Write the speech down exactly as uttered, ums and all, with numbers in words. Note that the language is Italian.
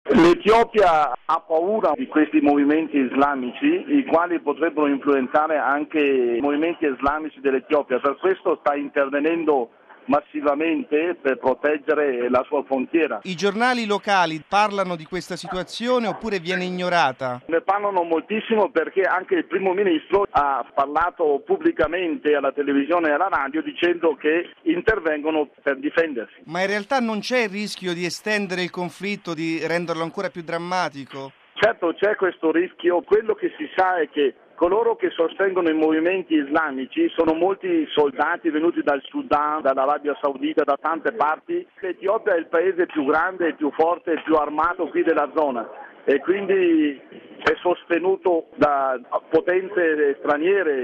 L'Etiopia ha paura di questi movimenti islamici, i quali potrebbero influenzare anche i movimenti islamici dell'Etiopia, per questo sta intervenendo massivamente per proteggere la sua frontiera. I giornali locali parlano di questa situazione oppure viene ignorata? Ne parlano moltissimo perché anche il primo ministro ha parlato pubblicamente alla televisione e alla radio dicendo che intervengono per difendersi. Ma in realtà non c'è il rischio di estendere il conflitto, di renderlo ancora più drammatico? Certo c'è questo rischio, quello che si sa è che coloro che sostengono i movimenti islamici sono molti soldati venuti dal Sudan, dall'Arabia Saudita, da tante parti. L'Etiopia è il paese più grande, il più forte, il più armato qui della zona e quindi è sostenuto da potenze straniere.